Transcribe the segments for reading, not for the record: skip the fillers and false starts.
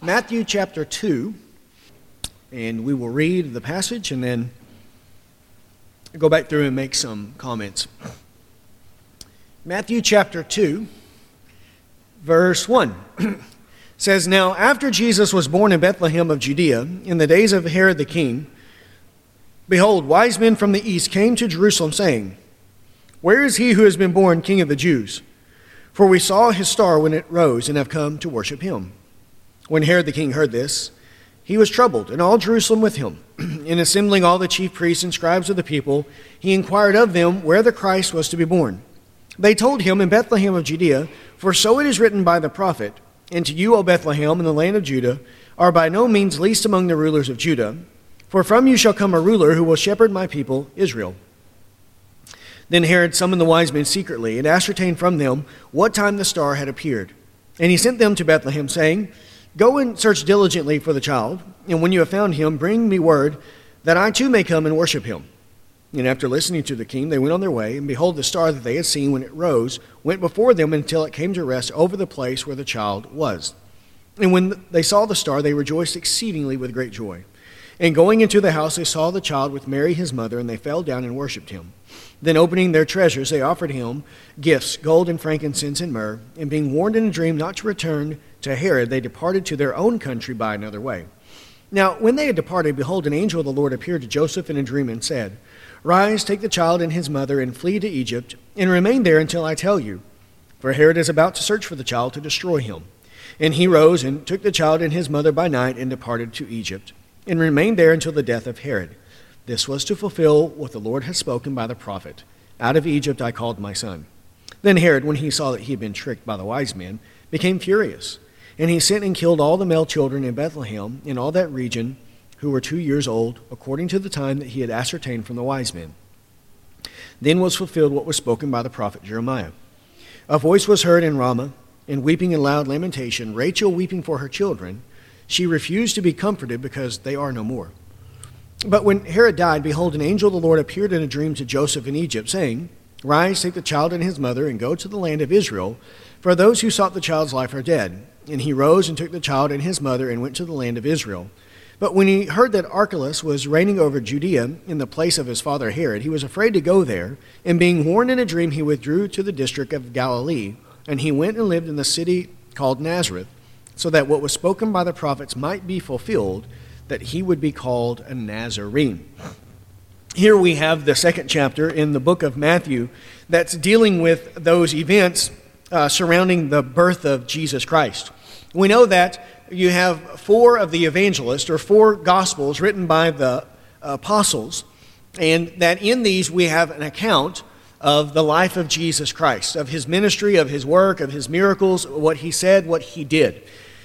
Matthew chapter 2, and we will read the passage and then go back through and make some comments. Matthew chapter 2, verse 1 says, "Now after Jesus was born in Bethlehem of Judea, in the days of Herod the king, behold, wise men from the east came to Jerusalem, saying, 'Where is he who has been born King of the Jews? For we saw his star when it rose and have come to worship him.' When Herod the king heard this, he was troubled, and all Jerusalem with him. In assembling all the chief priests and scribes of the people, he inquired of them where the Christ was to be born. They told him, 'In Bethlehem of Judea, for so it is written by the prophet, And to you, O Bethlehem, in the land of Judah, are by no means least among the rulers of Judah, for from you shall come a ruler who will shepherd my people Israel.' Then Herod summoned the wise men secretly, and ascertained from them what time the star had appeared. And he sent them to Bethlehem, saying, 'Go and search diligently for the child, and when you have found him, bring me word, that I too may come and worship him.' And after listening to the king, they went on their way, and behold, the star that they had seen when it rose went before them until it came to rest over the place where the child was. And when they saw the star, they rejoiced exceedingly with great joy. And going into the house, they saw the child with Mary his mother, and they fell down and worshipped him. Then opening their treasures, they offered him gifts, gold and frankincense and myrrh. And being warned in a dream not to return to Herod, they departed to their own country by another way. Now when they had departed, behold, an angel of the Lord appeared to Joseph in a dream and said, 'Rise, take the child and his mother, and flee to Egypt, and remain there until I tell you. For Herod is about to search for the child to destroy him.' And he rose and took the child and his mother by night and departed to Egypt, and remained there until the death of Herod. This was to fulfill what the Lord had spoken by the prophet, 'Out of Egypt I called my son.' Then Herod, when he saw that he had been tricked by the wise men, became furious. And he sent and killed all the male children in Bethlehem, in all that region, who were 2 years old, according to the time that he had ascertained from the wise men. Then was fulfilled what was spoken by the prophet Jeremiah. A voice was heard in Ramah, and weeping and loud lamentation, Rachel weeping for her children. She refused to be comforted because they are no more. But when Herod died, behold, an angel of the Lord appeared in a dream to Joseph in Egypt, saying, 'Rise, take the child and his mother, and go to the land of Israel, for those who sought the child's life are dead.' And he rose and took the child and his mother, and went to the land of Israel. But when he heard that Archelaus was reigning over Judea in the place of his father Herod, he was afraid to go there, and being warned in a dream, he withdrew to the district of Galilee, and he went and lived in the city called Nazareth, so that what was spoken by the prophets might be fulfilled, that he would be called a Nazarene." Here we have the second chapter in the book of Matthew that's dealing with those events surrounding the birth of Jesus Christ. We know that you have 4 of the evangelists, or 4 gospels written by the apostles, and that in these we have an account of the life of Jesus Christ, of his ministry, of his work, of his miracles, what he said, what he did.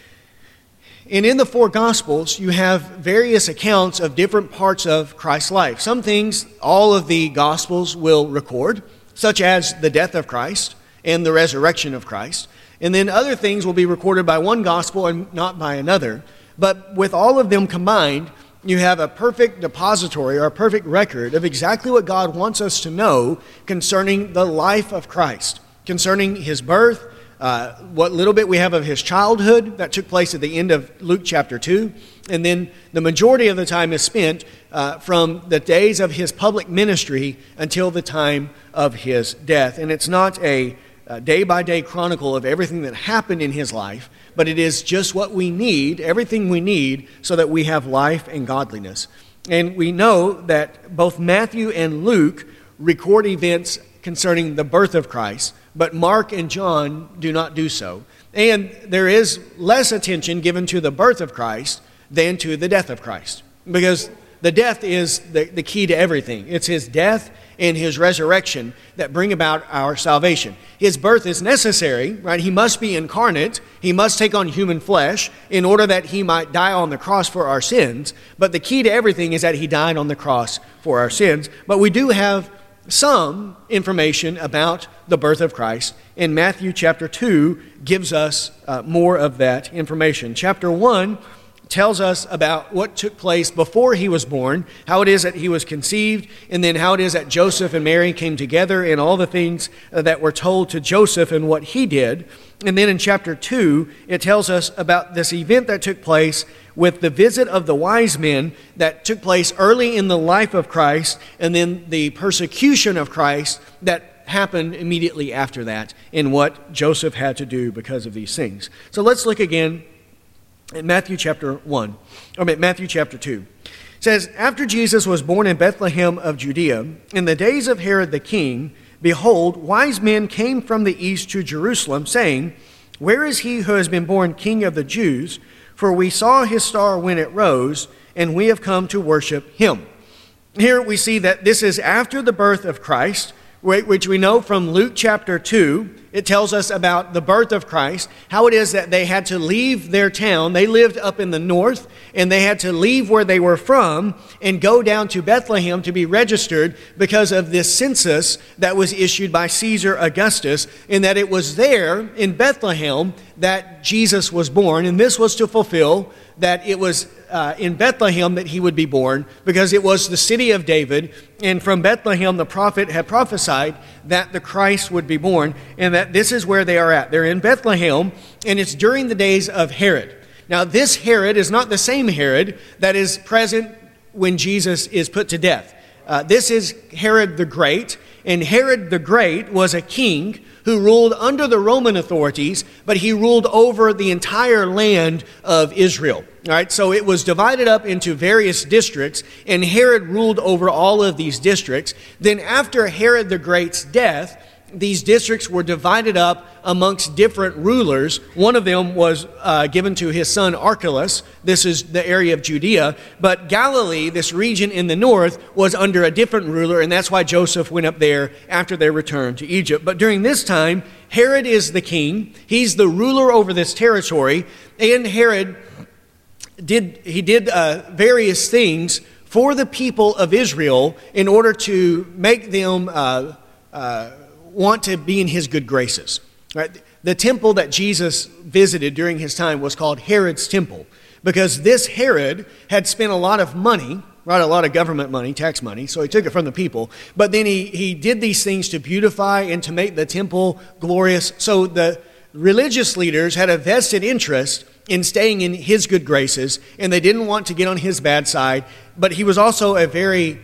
And in the 4 Gospels, you have various accounts of different parts of Christ's life. Some things all of the Gospels will record, such as the death of Christ and the resurrection of Christ. And then other things will be recorded by one Gospel and not by another. But with all of them combined, you have a perfect depository or a perfect record of exactly what God wants us to know concerning the life of Christ, concerning his birth, what little bit we have of his childhood that took place at the end of Luke chapter 2, and then the majority of the time is spent from the days of his public ministry until the time of his death. And it's not a day-by-day chronicle of everything that happened in his life, but it is just what we need, everything we need, so that we have life and godliness. And we know that both Matthew and Luke record events concerning the birth of Christ, but Mark and John do not do so. And there is less attention given to the birth of Christ than to the death of Christ, because the death is the key to everything. It's his death and his resurrection that bring about our salvation. His birth is necessary, right? He must be incarnate. He must take on human flesh in order that he might die on the cross for our sins. But the key to everything is that he died on the cross for our sins. But we do have some information about the birth of Christ, and Matthew chapter 2 gives us more of that information. Chapter 1 tells us about what took place before he was born, how it is that he was conceived, and then how it is that Joseph and Mary came together and all the things that were told to Joseph and what he did. And then in chapter 2, it tells us about this event that took place with the visit of the wise men that took place early in the life of Christ, and then the persecution of Christ that happened immediately after that, and what Joseph had to do because of these things. So let's look again in Matthew chapter 2. It says, "After Jesus was born in Bethlehem of Judea, in the days of Herod the king, behold, wise men came from the east to Jerusalem, saying, 'Where is he who has been born King of the Jews? For we saw his star when it rose, and we have come to worship him.'" Here we see that this is after the birth of Christ, which we know from Luke chapter 2. It tells us about the birth of Christ, how it is that they had to leave their town. They lived up in the north, and they had to leave where they were from and go down to Bethlehem to be registered because of this census that was issued by Caesar Augustus, and that it was there in Bethlehem that Jesus was born. And this was to fulfill that it was in Bethlehem that he would be born, because it was the city of David, and from Bethlehem the prophet had prophesied that the Christ would be born, and that this is where they are at. They're in Bethlehem, and it's during the days of Herod. Now, this Herod is not the same Herod that is present when Jesus is put to death. This is Herod the Great, and Herod the Great was a king who ruled under the Roman authorities, but he ruled over the entire land of Israel. All right, so it was divided up into various districts, and Herod ruled over all of these districts. Then after Herod the Great's death, these districts were divided up amongst different rulers. One of them was given to his son Archelaus. This is the area of Judea. But Galilee, this region in the north, was under a different ruler, and that's why Joseph went up there after their return to Egypt. But during this time, Herod is the king. He's the ruler over this territory, and Herod did various things for the people of Israel in order to make them want to be in his good graces. Right? The temple that Jesus visited during his time was called Herod's Temple, because this Herod had spent a lot of money, right, a lot of government money, tax money, so he took it from the people, but then he did these things to beautify and to make the temple glorious. So the religious leaders had a vested interest in staying in his good graces, and they didn't want to get on his bad side, but he was also a very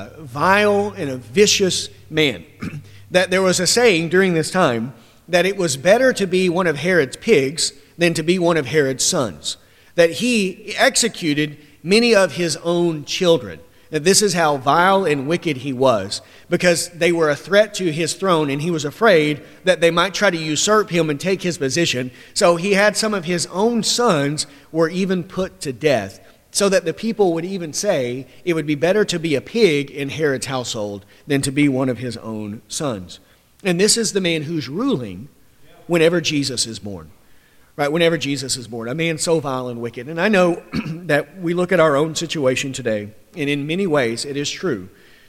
vile and a vicious man. That there was a saying during this time that it was better to be one of Herod's pigs than to be one of Herod's sons. That he executed many of his own children. That this is how vile and wicked he was, because they were a threat to his throne, and he was afraid that they might try to usurp him and take his position. So he had some of his own sons were even put to death, so that the people would even say it would be better to be a pig in Herod's household than to be one of his own sons. And this is the man who's ruling whenever Jesus is born. Right, whenever Jesus is born, a man so vile and wicked. And I know that we look at our own situation today, and in many ways it is true.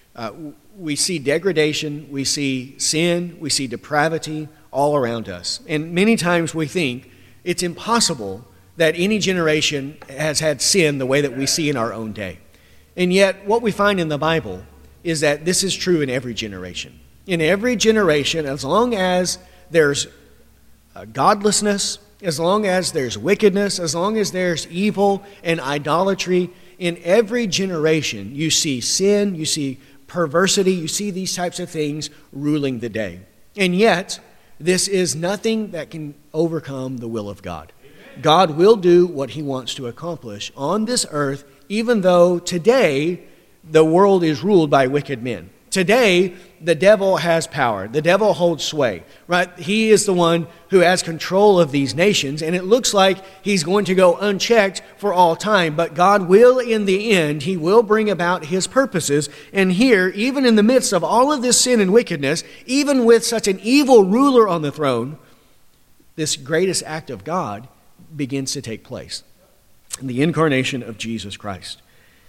We see degradation, we see sin, we see depravity all around us. And many times we think it's impossible that any generation has had sin the way that we see in our own day. And yet, what we find in the Bible is that this is true in every generation. In every generation, as long as there's godlessness, as long as there's wickedness, as long as there's evil and idolatry, in every generation you see sin, you see perversity, you see these types of things ruling the day. And yet, this is nothing that can overcome the will of God. God will do what he wants to accomplish on this earth, even though today the world is ruled by wicked men. Today, the devil has power. The devil holds sway, right? He is the one who has control of these nations, and it looks like he's going to go unchecked for all time. But God will, in the end, he will bring about his purposes. And here, even in the midst of all of this sin and wickedness, even with such an evil ruler on the throne, this greatest act of God begins to take place, the incarnation of Jesus Christ.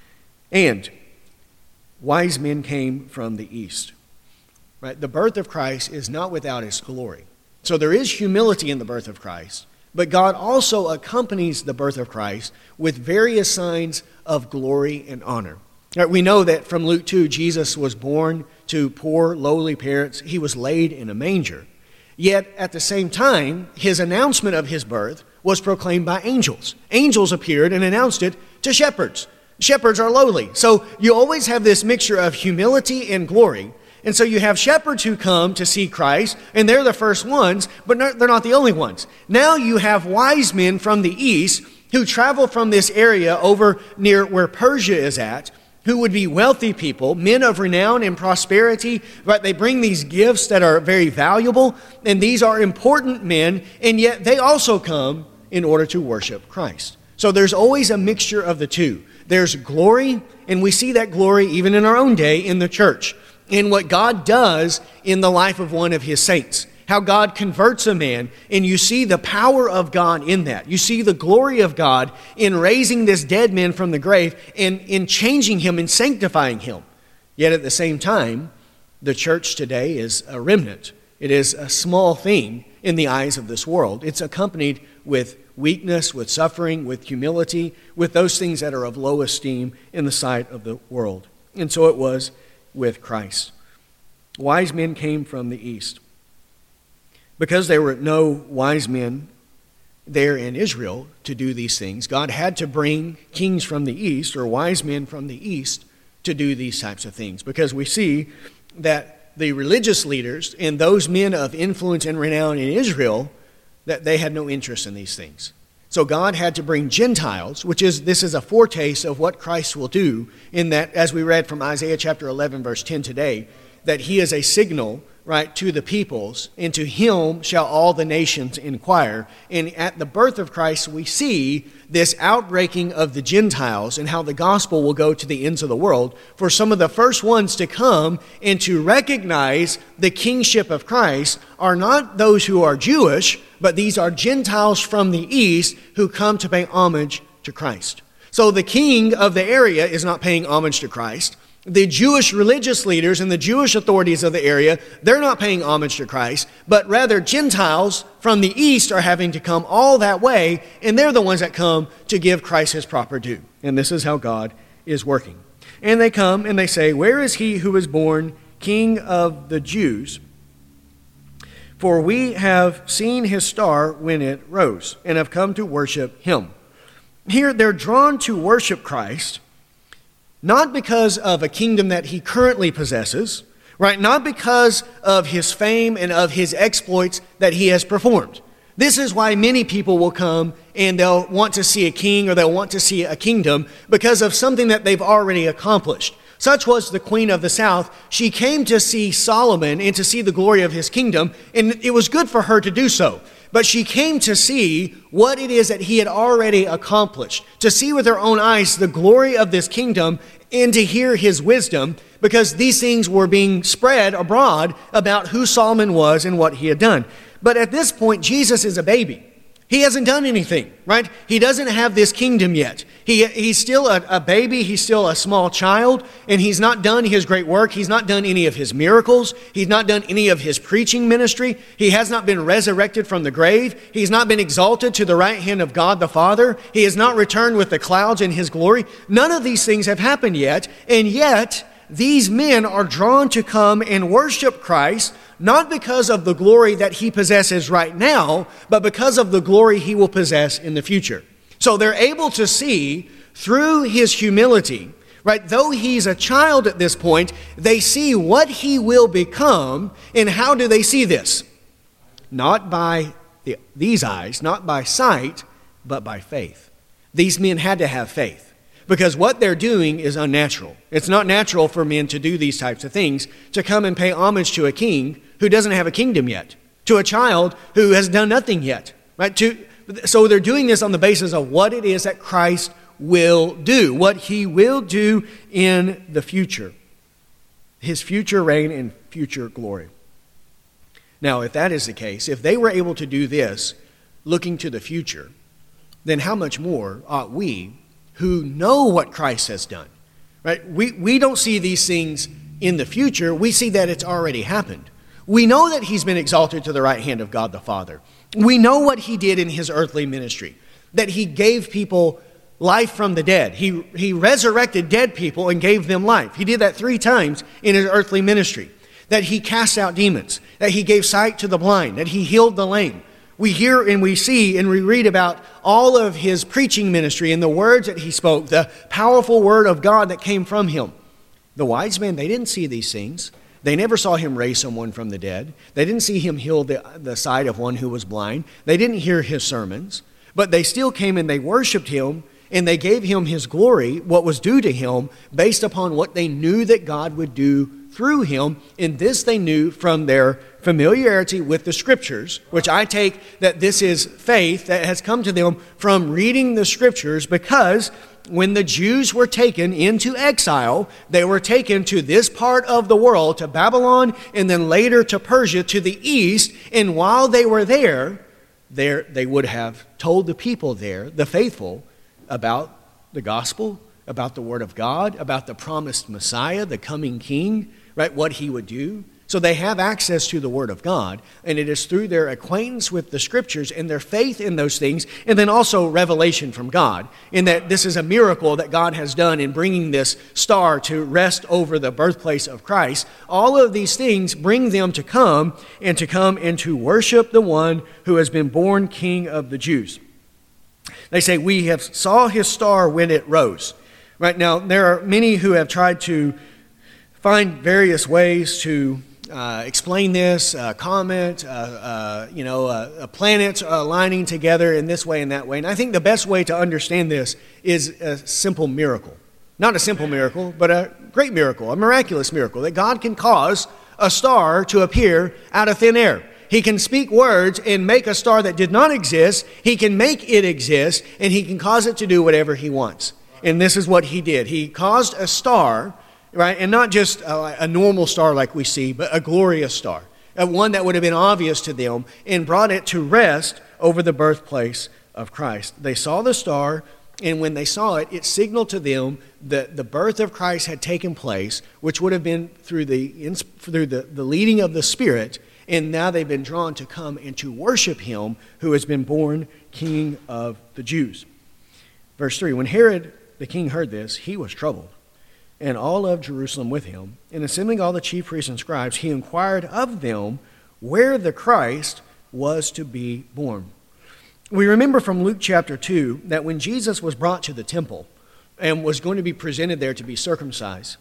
And wise men came from the east. Right? The birth of Christ is not without its glory. So there is humility in the birth of Christ, But God also accompanies the birth of Christ with various signs of glory and honor. We know that from Luke 2, Jesus was born to poor, lowly parents. He was laid in a manger. Yet, at the same time, his announcement of his birth was proclaimed by angels. Angels appeared and announced it to shepherds. Shepherds are lowly. So you always have this mixture of humility and glory. And so you have shepherds who come to see Christ, and they're the first ones, but they're not the only ones. Now you have wise men from the east who travel from this area over near where Persia is at, who would be wealthy people, men of renown and prosperity, but they bring these gifts that are very valuable, and these are important men, and yet they also come in order to worship Christ. So there's always a mixture of the two. There's glory, and we see that glory even in our own day in the church, in what God does in the life of one of his saints. How God converts a man, and you see the power of God in that. You see the glory of God in raising this dead man from the grave and in changing him and sanctifying him. Yet at the same time, the church today is a remnant. It is a small thing in the eyes of this world. It's accompanied with weakness, with suffering, with humility, with those things that are of low esteem in the sight of the world. And so it was with Christ. Wise men came from the east. Because there were no wise men there in Israel to do these things, God had to bring kings from the east or wise men from the east to do these types of things. Because we see that the religious leaders and those men of influence and renown in Israel, that they had no interest in these things. So God had to bring Gentiles, this is a foretaste of what Christ will do in that, as we read from Isaiah chapter 11, verse 10 today, that he is a signal, right, to the peoples, and to him shall all the nations inquire. And at the birth of Christ, we see this outbreaking of the Gentiles and how the gospel will go to the ends of the world for some of the first ones to come and to recognize the kingship of Christ are not those who are Jewish, but these are Gentiles from the east who come to pay homage to Christ. So the king of the area is not paying homage to Christ. The Jewish religious leaders and the Jewish authorities of the area, they're not paying homage to Christ, but rather Gentiles from the east are having to come all that way, and they're the ones that come to give Christ his proper due. And this is how God is working. And they come and they say, "Where is he who was born King of the Jews? For we have seen his star when it rose, and have come to worship him." Here they're drawn to worship Christ, not because of a kingdom that he currently possesses, right? Not because of his fame and of his exploits that he has performed. This is why many people will come and they'll want to see a king or they'll want to see a kingdom because of something that they've already accomplished. Such was the queen of the south. She came to see Solomon and to see the glory of his kingdom, and it was good for her to do so. But she came to see what it is that he had already accomplished, to see with her own eyes the glory of this kingdom and to hear his wisdom, because these things were being spread abroad about who Solomon was and what he had done. But at this point, Jesus is a baby. He hasn't done anything, right? He doesn't have this kingdom yet. He's still a baby. He's still a small child, and he's not done his great work. He's not done any of his miracles. He's not done any of his preaching ministry. He has not been resurrected from the grave. He's not been exalted to the right hand of God the Father. He has not returned with the clouds in his glory. None of these things have happened yet, and yet these men are drawn to come and worship Christ, not because of the glory that he possesses right now, but because of the glory he will possess in the future. So they're able to see through his humility, right? Though he's a child at this point, they see what he will become. And how do they see this? Not by these eyes, not by sight, but by faith. These men had to have faith, because what they're doing is unnatural. It's not natural for men to do these types of things, to come and pay homage to a king who doesn't have a kingdom yet, to a child who has done nothing yet, right? So they're doing this on the basis of what it is that Christ will do, what he will do in the future, his future reign and future glory. Now, if that is the case, if they were able to do this looking to the future, then how much more ought we, who know what Christ has done, right? We don't see these things in the future. We see that it's already happened. We know that he's been exalted to the right hand of God the Father. We know what he did in his earthly ministry, that he gave people life from the dead. He resurrected dead people and gave them life. He did that 3 times in his earthly ministry. That he cast out demons, that he gave sight to the blind, that he healed the lame. We hear and we see and we read about all of his preaching ministry and the words that he spoke, the powerful word of God that came from him. The wise men, they didn't see these things. They never saw him raise someone from the dead. They didn't see him heal the sight of one who was blind. They didn't hear his sermons. But they still came and they worshiped him, and they gave him his glory, what was due to him, based upon what they knew that God would do through him. And this they knew from their familiarity with the Scriptures, which I take that this is faith that has come to them from reading the Scriptures, because when the Jews were taken into exile, they were taken to this part of the world, to Babylon, and then later to Persia, to the east. And while they were there, they would have told the people there, the faithful, about the gospel, about the word of God, about the promised Messiah, the coming king, right, what he would do. So they have access to the word of God, and it is through their acquaintance with the Scriptures and their faith in those things, and then also revelation from God, in that this is a miracle that God has done in bringing this star to rest over the birthplace of Christ. All of these things bring them to come and to worship the one who has been born King of the Jews. They say, we have saw his star when it rose. Right now, there are many who have tried to find various ways to explain this, planets aligning together in this way and that way. And I think the best way to understand this is a simple miracle. Not a simple miracle, but a great miracle, a miraculous miracle, that God can cause a star to appear out of thin air. He can speak words and make a star that did not exist. He can make it exist, and he can cause it to do whatever he wants. And this is what he did. He caused a star, right, and not just a normal star like we see, but a glorious star, one that would have been obvious to them, and brought it to rest over the birthplace of Christ. They saw the star, and when they saw it, it signaled to them that the birth of Christ had taken place, which would have been through the leading of the Spirit. And now they've been drawn to come and to worship him who has been born King of the Jews. Verse 3, when Herod the king heard this, he was troubled, and all of Jerusalem with him. And assembling all the chief priests and scribes, he inquired of them where the Christ was to be born. We remember from Luke chapter 2 that when Jesus was brought to the temple and was going to be presented there to be circumcised,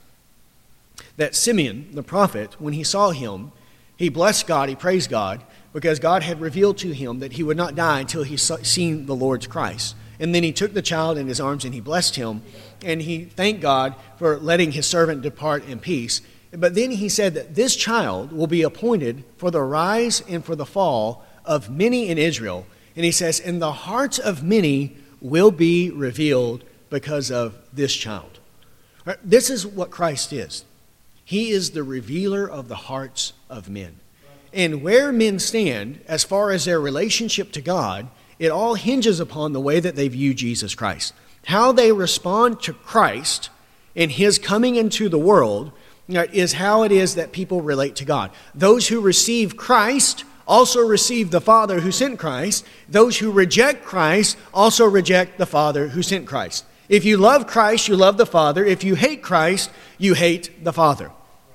that Simeon, the prophet, when he saw him, he blessed God, he praised God, because God had revealed to him that he would not die until he seen the Lord's Christ. And then he took the child in his arms and he blessed him, and he thanked God for letting his servant depart in peace. But then he said that this child will be appointed for the rise and for the fall of many in Israel. And he says, and the hearts of many will be revealed because of this child. Right? This is what Christ is. He is the revealer of the hearts of men. And where men stand as far as their relationship to God, it all hinges upon the way that they view Jesus Christ. How they respond to Christ and his coming into the world is how it is that people relate to God. Those who receive Christ also receive the Father who sent Christ. Those who reject Christ also reject the Father who sent Christ. If you love Christ, you love the Father. If you hate Christ, you hate the Father.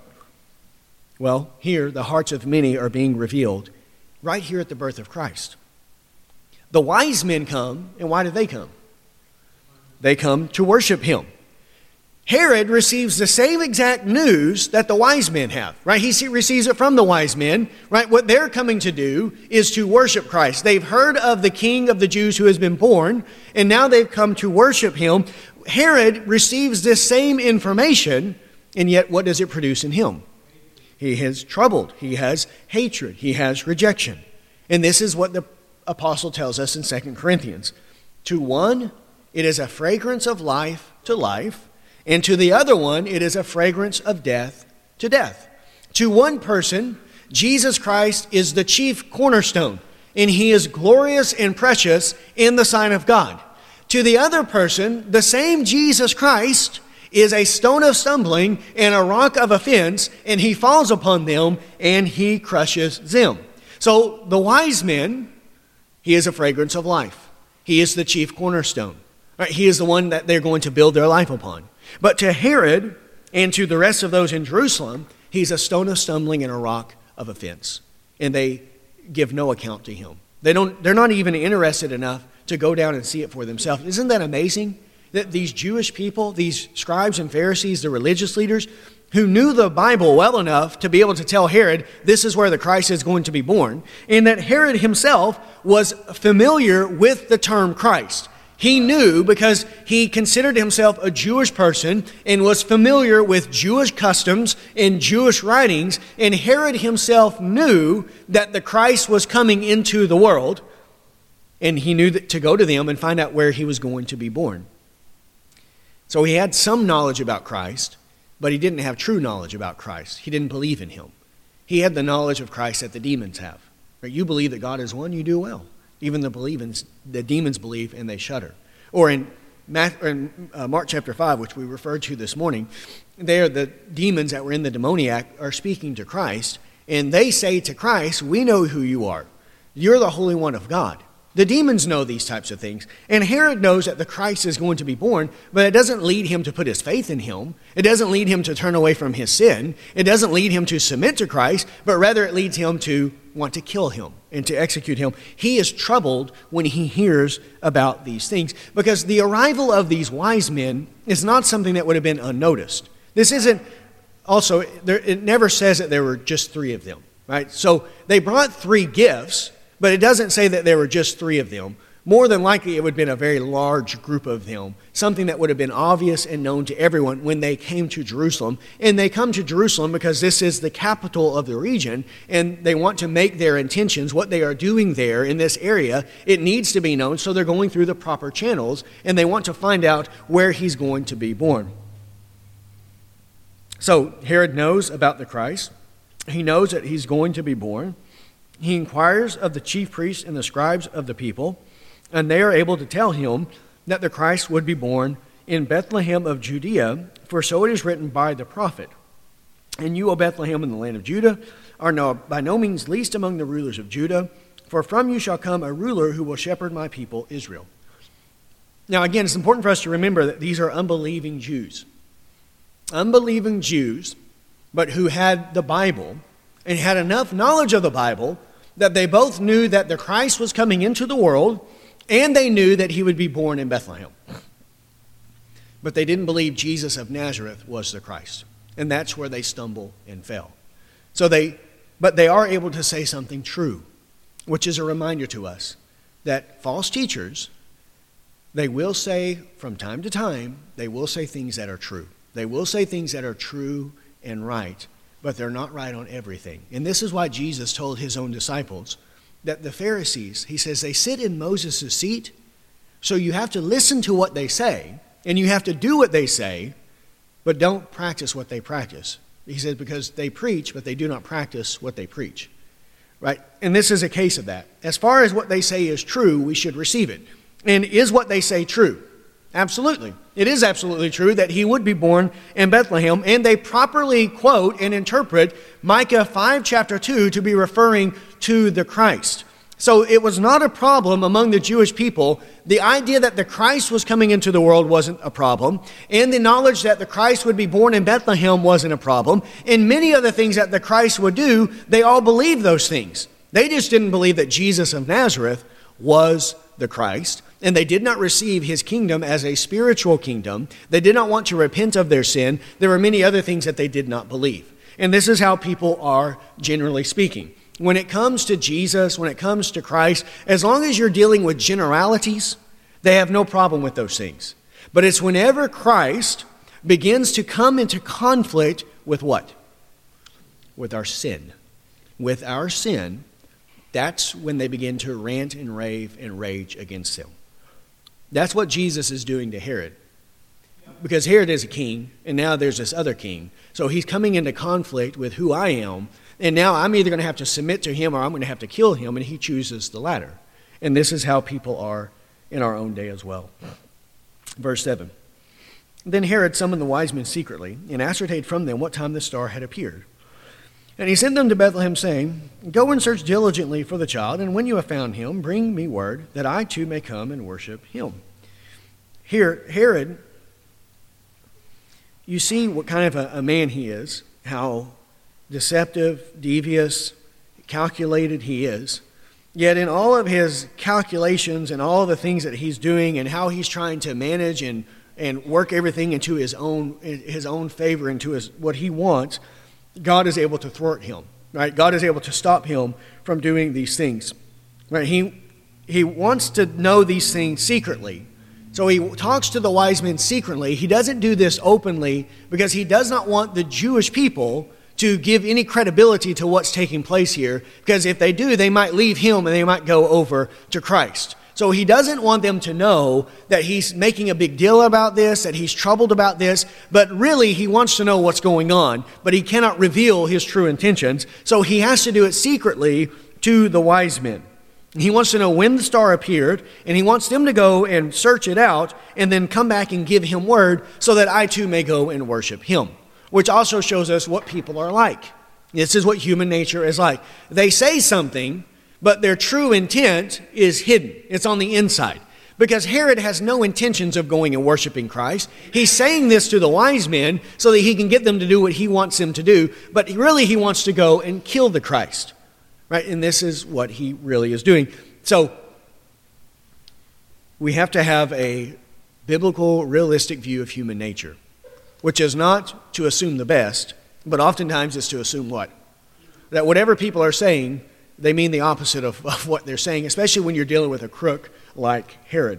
Well, here the hearts of many are being revealed right here at the birth of Christ. The wise men come, and why did they come? They come to worship him. Herod receives the same exact news that the wise men have, right? He receives it from the wise men, right? What they're coming to do is to worship Christ. They've heard of the King of the Jews who has been born, and now they've come to worship him. Herod receives this same information, and yet what does it produce in him? He is troubled. He has hatred. He has rejection. And this is what the apostle tells us in 2 Corinthians. To one, it is a fragrance of life to life, and to the other one, it is a fragrance of death to death. To one person, Jesus Christ is the chief cornerstone, and he is glorious and precious in the sight of God. To the other person, the same Jesus Christ is a stone of stumbling and a rock of offense, and he falls upon them and he crushes them. So the wise men, he is a fragrance of life. He is the chief cornerstone. Right? He is the one that they're going to build their life upon. But to Herod and to the rest of those in Jerusalem, he's a stone of stumbling and a rock of offense. And they give no account to him. They're not even interested enough to go down and see it for themselves. Isn't that amazing? That these Jewish people, these scribes and Pharisees, the religious leaders, who knew the Bible well enough to be able to tell Herod, this is where the Christ is going to be born, and that Herod himself was familiar with the term Christ. He knew because he considered himself a Jewish person and was familiar with Jewish customs and Jewish writings, and Herod himself knew that the Christ was coming into the world, and he knew that to go to them and find out where he was going to be born. So he had some knowledge about Christ, but he didn't have true knowledge about Christ. He didn't believe in him. He had the knowledge of Christ that the demons have. Right? You believe that God is one, you do well. Even the demons believe and they shudder. Or in Mark chapter 5, which we referred to this morning, there the demons that were in the demoniac are speaking to Christ, and they say to Christ, we know who you are. You're the Holy One of God. The demons know these types of things. And Herod knows that the Christ is going to be born, but it doesn't lead him to put his faith in him. It doesn't lead him to turn away from his sin. It doesn't lead him to submit to Christ, but rather it leads him to want to kill him and to execute him. He is troubled when he hears about these things because the arrival of these wise men is not something that would have been unnoticed. This isn't also, it never says that there were just 3 of them, right? So they brought 3 gifts, but it doesn't say that there were just 3 of them. More than likely, it would have been a very large group of them, something that would have been obvious and known to everyone when they came to Jerusalem. And they come to Jerusalem because this is the capital of the region, and they want to make their intentions, what they are doing there in this area, it needs to be known, so they're going through the proper channels, and they want to find out where he's going to be born. So Herod knows about the Christ. He knows that he's going to be born. He inquires of the chief priests and the scribes of the people, and they are able to tell him that the Christ would be born in Bethlehem of Judea, for so it is written by the prophet. And you, O Bethlehem, in the land of Judah, are by no means least among the rulers of Judah, for from you shall come a ruler who will shepherd my people Israel. Now again, it's important for us to remember that these are unbelieving Jews. Unbelieving Jews, but who had the Bible and had enough knowledge of the Bible that they both knew that the Christ was coming into the world, and they knew that he would be born in Bethlehem. But they didn't believe Jesus of Nazareth was the Christ. And that's where they stumble and fell. But they are able to say something true, which is a reminder to us that false teachers, they will say from time to time, they will say things that are true. They will say things that are true and right, but they're not right on everything. And this is why Jesus told his own disciples that the Pharisees, he says, they sit in Moses' seat, so you have to listen to what they say, and you have to do what they say, but don't practice what they practice. He says, because they preach, but they do not practice what they preach. Right? And this is a case of that. As far as what they say is true, we should receive it. And is what they say true? Absolutely. It is absolutely true that he would be born in Bethlehem, and they properly quote and interpret Micah 5 chapter 2 to be referring to the Christ. So it was not a problem among the Jewish people. The idea that the Christ was coming into the world wasn't a problem, and the knowledge that the Christ would be born in Bethlehem wasn't a problem, and many other things that the Christ would do, they all believed those things. They just didn't believe that Jesus of Nazareth was the Christ, and they did not receive his kingdom as a spiritual kingdom. They did not want to repent of their sin. There were many other things that they did not believe. And this is how people are, generally speaking. When it comes to Jesus, when it comes to Christ, as long as you're dealing with generalities, they have no problem with those things. But it's whenever Christ begins to come into conflict with what? With our sin. With our sin, that's when they begin to rant and rave and rage against him. That's what Jesus is doing to Herod. Because Herod is a king, and now there's this other king. So he's coming into conflict with who I am, and now I'm either going to have to submit to him or I'm going to have to kill him, and he chooses the latter. And this is how people are in our own day as well. Verse 7. Then Herod summoned the wise men secretly and ascertained from them what time the star had appeared. And he sent them to Bethlehem, saying, Go and search diligently for the child, and when you have found him, bring me word, that I too may come and worship him. Here, Herod, you see what kind of a man he is, how deceptive, devious, calculated he is. Yet in all of his calculations and all of the things that he's doing and how he's trying to manage and work everything into his own favor, into what he wants, God is able to thwart him. Right? God is able to stop him from doing these things. Right? He wants to know these things secretly. So he talks to the wise men secretly. He doesn't do this openly because he does not want the Jewish people to give any credibility to what's taking place here, because if they do, they might leave him and they might go over to Christ. So he doesn't want them to know that he's making a big deal about this, that he's troubled about this, but really he wants to know what's going on, but he cannot reveal his true intentions, so he has to do it secretly to the wise men. He wants to know when the star appeared, and he wants them to go and search it out and then come back and give him word so that I too may go and worship him. Which also shows us what people are like. This is what human nature is like. They say something, but their true intent is hidden. It's on the inside. Because Herod has no intentions of going and worshiping Christ. He's saying this to the wise men so that he can get them to do what he wants them to do, but really he wants to go and kill the Christ. Right? And this is what he really is doing. So we have to have a biblical, realistic view of human nature, which is not to assume the best, but oftentimes it's to assume what? That whatever people are saying, they mean the opposite of what they're saying, especially when you're dealing with a crook like Herod.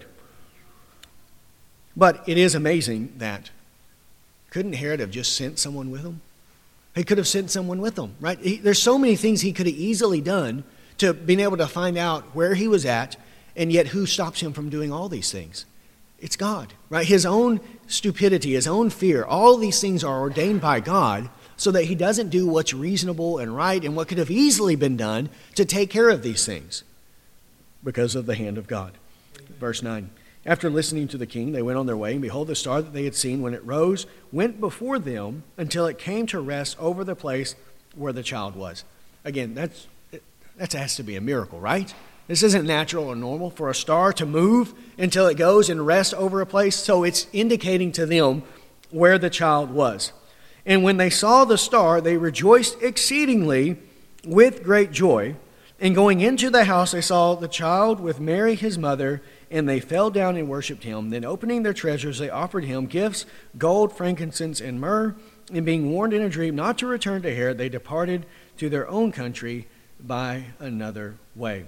But it is amazing that, couldn't Herod have just sent someone with him? He could have sent someone with him, right? There's so many things he could have easily done to being able to find out where he was at, and yet who stops him from doing all these things? It's God, right? His own stupidity, his own fear, all these things are ordained by God so that he doesn't do what's reasonable and right and what could have easily been done to take care of these things because of the hand of God. Verse 9, after listening to the king, they went on their way, and behold, the star that they had seen when it rose went before them until it came to rest over the place where the child was. Again, that has to be a miracle, right? This isn't natural or normal for a star to move until it goes and rests over a place. So it's indicating to them where the child was. And when they saw the star, they rejoiced exceedingly with great joy. And going into the house, they saw the child with Mary his mother, and they fell down and worshipped him. Then opening their treasures, they offered him gifts, gold, frankincense, and myrrh. And being warned in a dream not to return to Herod, they departed to their own country by another way.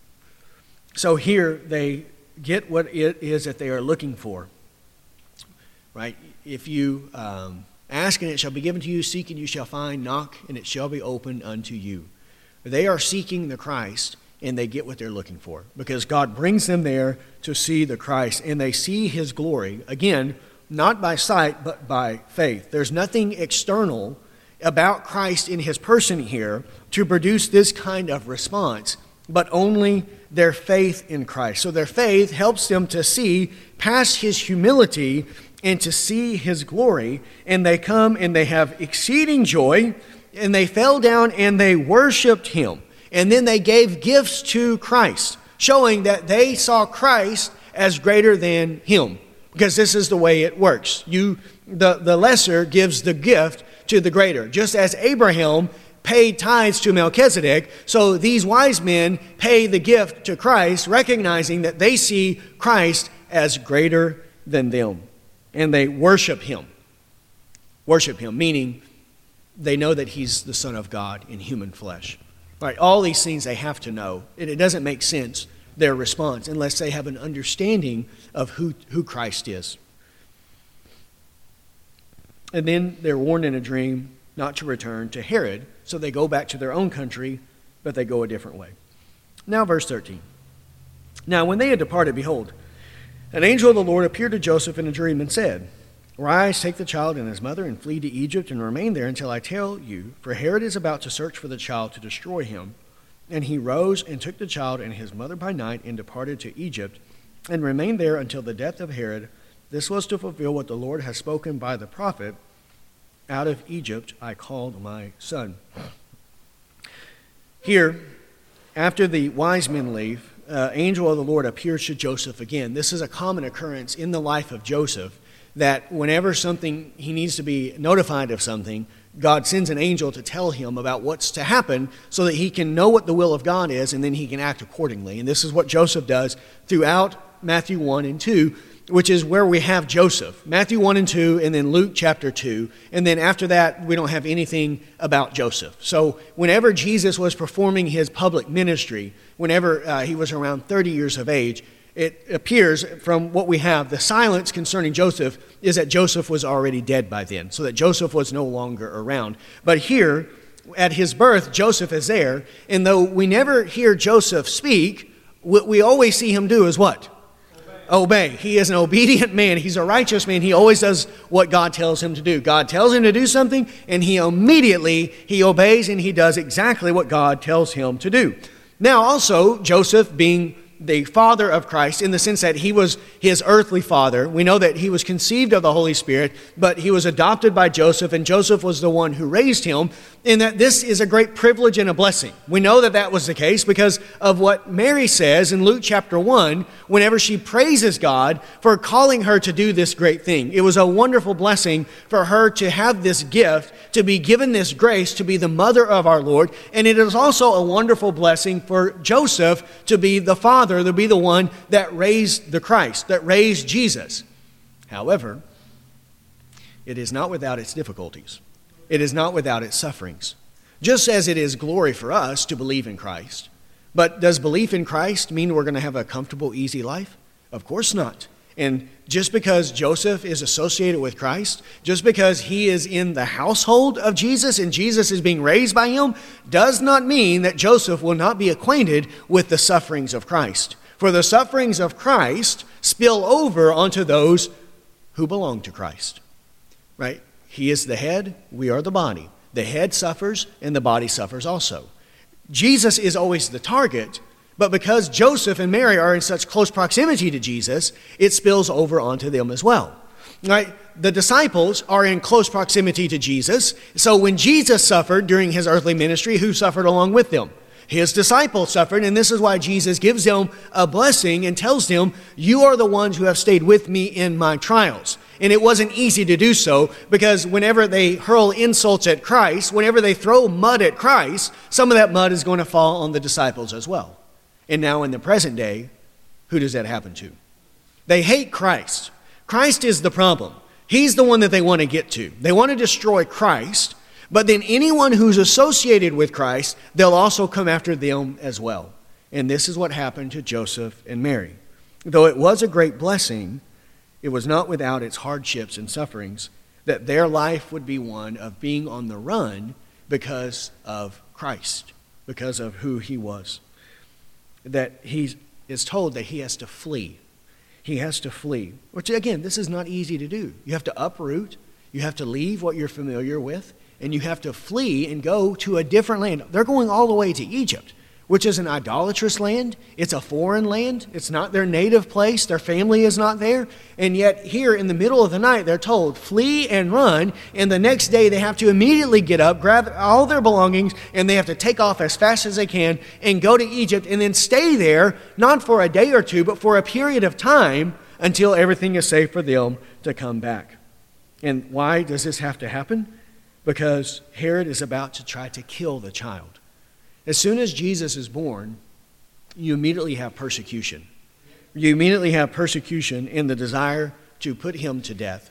So here they get what it is that they are looking for, right? If you ask and it shall be given to you, seek and you shall find, knock and it shall be opened unto you. They are seeking the Christ and they get what they're looking for because God brings them there to see the Christ and they see his glory. Again, not by sight but by faith. There's nothing external about Christ in his person here to produce this kind of response, but only their faith in Christ. So their faith helps them to see past his humility and to see his glory. And they come and they have exceeding joy, and they fell down and they worshiped him. And then they gave gifts to Christ, showing that they saw Christ as greater than him. Because this is the way it works. The lesser gives the gift to the greater. Just as Abraham paid tithes to Melchizedek, so these wise men pay the gift to Christ, recognizing that they see Christ as greater than them. And they worship him. Worship him, meaning they know that he's the Son of God in human flesh. Right? All these things they have to know. It doesn't make sense, their response, unless they have an understanding of who Christ is. And then they're warned in a dream not to return to Herod, so they go back to their own country, but they go a different way. Now verse 13. Now when they had departed, behold, an angel of the Lord appeared to Joseph in a dream and said, Rise, take the child and his mother, and flee to Egypt, and remain there until I tell you, for Herod is about to search for the child to destroy him. And he rose and took the child and his mother by night, and departed to Egypt, and remained there until the death of Herod, This was to fulfill what the Lord has spoken by the prophet, out of Egypt I called my son. Here, after the wise men leave, angel of the Lord appears to Joseph again. This is a common occurrence in the life of Joseph, that whenever he needs to be notified of something, God sends an angel to tell him about what's to happen so that he can know what the will of God is, and then he can act accordingly. And this is what Joseph does throughout Matthew 1 and 2, which is where we have Joseph. Matthew 1 and 2, and then Luke chapter 2. And then after that, we don't have anything about Joseph. So whenever Jesus was performing his public ministry, whenever he was around 30 years of age, it appears from what we have, the silence concerning Joseph is that Joseph was already dead by then, so that Joseph was no longer around. But here, at his birth, Joseph is there, and though we never hear Joseph speak, what we always see him do is what? Obey. He is an obedient man. He's a righteous man. He always does what God tells him to do. God tells him to do something, and he obeys, and he does exactly what God tells him to do. Now, also, Joseph being the father of Christ, in the sense that he was his earthly father. We know that he was conceived of the Holy Spirit, but he was adopted by Joseph, and Joseph was the one who raised him, and that this is a great privilege and a blessing. We know that that was the case because of what Mary says in Luke chapter 1, whenever she praises God for calling her to do this great thing. It was a wonderful blessing for her to have this gift, to be given this grace, to be the mother of our Lord, and it is also a wonderful blessing for Joseph to be the father, to be the one that raised the Christ, that raised Jesus. However, it is not without its difficulties. It is not without its sufferings. Just as it is glory for us to believe in Christ. But does belief in Christ mean we're going to have a comfortable, easy life? Of course not. And just because Joseph is associated with Christ, just because he is in the household of Jesus and Jesus is being raised by him, does not mean that Joseph will not be acquainted with the sufferings of Christ. For the sufferings of Christ spill over onto those who belong to Christ. Right? He is the head, we are the body. The head suffers and the body suffers also. Jesus is always the target, but because Joseph and Mary are in such close proximity to Jesus, it spills over onto them as well. Right? The disciples are in close proximity to Jesus, so when Jesus suffered during his earthly ministry, who suffered along with them? His disciples suffered, and this is why Jesus gives them a blessing and tells them, you are the ones who have stayed with me in my trials. And it wasn't easy to do so, because whenever they hurl insults at Christ, whenever they throw mud at Christ, some of that mud is going to fall on the disciples as well. And now in the present day, who does that happen to? They hate Christ. Christ is the problem. He's the one that they want to get to. They want to destroy Christ, but then anyone who's associated with Christ, they'll also come after them as well. And this is what happened to Joseph and Mary. Though it was a great blessing, it was not without its hardships and sufferings, that their life would be one of being on the run because of Christ, because of who he was. That he is told that he has to flee. He has to flee, which again, this is not easy to do. You have to uproot, you have to leave what you're familiar with, and you have to flee and go to a different land. They're going all the way to Egypt, which is an idolatrous land. It's a foreign land. It's not their native place. Their family is not there. And yet here in the middle of the night, they're told, flee and run. And the next day they have to immediately get up, grab all their belongings, and they have to take off as fast as they can and go to Egypt and then stay there, not for a day or two, but for a period of time until everything is safe for them to come back. And why does this have to happen? Because Herod is about to try to kill the child. As soon as Jesus is born, you immediately have persecution. You immediately have persecution in the desire to put him to death.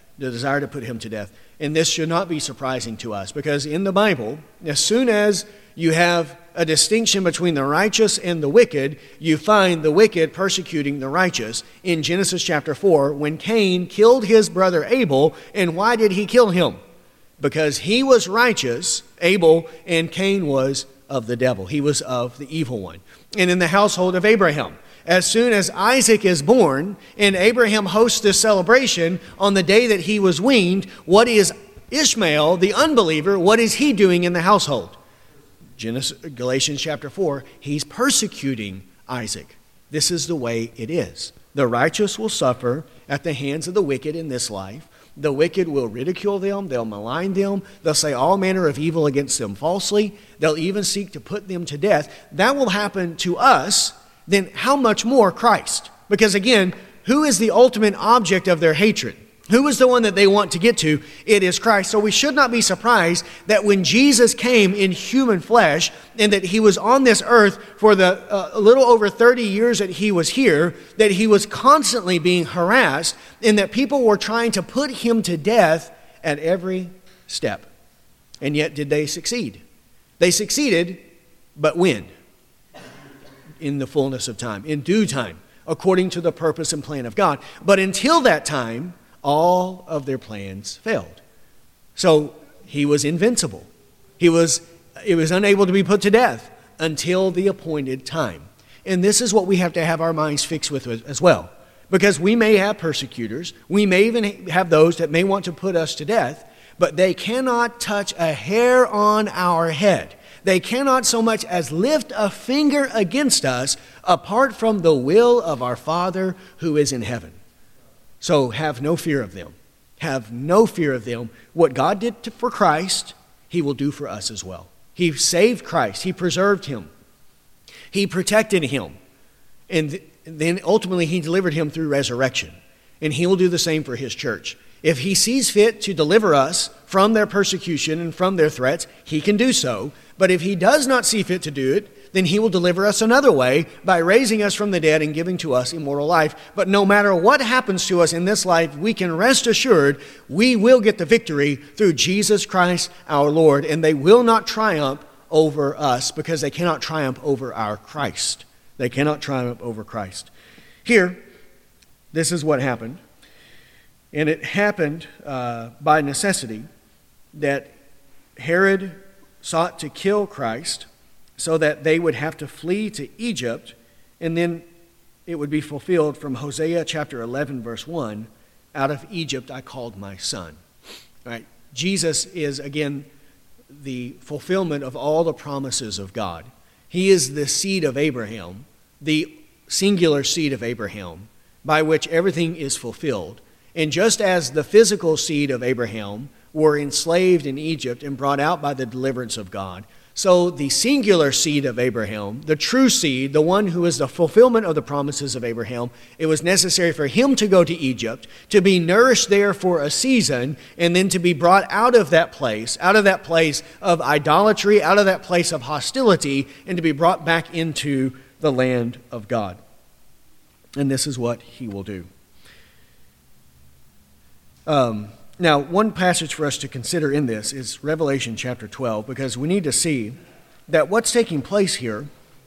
And this should not be surprising to us, because in the Bible, as soon as you have a distinction between the righteous and the wicked, you find the wicked persecuting the righteous. In Genesis chapter 4, when Cain killed his brother Abel, and why did he kill him? Because he was righteous, Abel, and Cain was of the devil. He was of the evil one. And in the household of Abraham, as soon as Isaac is born and Abraham hosts this celebration on the day that he was weaned, what is Ishmael, the unbeliever, what is he doing in the household? Galatians chapter 4, he's persecuting Isaac. This is the way it is. The righteous will suffer at the hands of the wicked in this life. The wicked will ridicule them, they'll malign them, they'll say all manner of evil against them falsely, they'll even seek to put them to death. That will happen to us, then how much more Christ? Because again, who is the ultimate object of their hatred? Who is the one that they want to get to? It is Christ. So we should not be surprised that when Jesus came in human flesh and that he was on this earth for the a little over 30 years that he was here, that he was constantly being harassed and that people were trying to put him to death at every step. And yet did they succeed? They succeeded, but when? In the fullness of time, in due time, according to the purpose and plan of God. But until that time, all of their plans failed. So he was invincible. He was unable to be put to death until the appointed time. And this is what we have to have our minds fixed with as well. Because we may have persecutors, we may even have those that may want to put us to death, but they cannot touch a hair on our head. They cannot so much as lift a finger against us apart from the will of our Father who is in heaven. So have no fear of them. Have no fear of them. What God did for Christ, he will do for us as well. He saved Christ. He preserved him. He protected him. And then ultimately he delivered him through resurrection. And he will do the same for his church. If he sees fit to deliver us from their persecution and from their threats, he can do so. But if he does not see fit to do it, then he will deliver us another way by raising us from the dead and giving to us immortal life. But no matter what happens to us in this life, we can rest assured we will get the victory through Jesus Christ our Lord. And they will not triumph over us because they cannot triumph over our Christ. They cannot triumph over Christ. Here, this is what happened. And it happened by necessity that Herod sought to kill Christ so that they would have to flee to Egypt, and then it would be fulfilled from Hosea chapter 11, verse 1, out of Egypt I called my son. All right. Jesus is, again, the fulfillment of all the promises of God. He is the seed of Abraham, the singular seed of Abraham, by which everything is fulfilled. And just as the physical seed of Abraham were enslaved in Egypt and brought out by the deliverance of God, so the singular seed of Abraham, the true seed, the one who is the fulfillment of the promises of Abraham, it was necessary for him to go to Egypt, to be nourished there for a season, and then to be brought out of that place of idolatry, out of that place of hostility, and to be brought back into the land of God. And this is what he will do. Now, one passage for us to consider in this is Revelation chapter 12, because we need to see that what's taking place here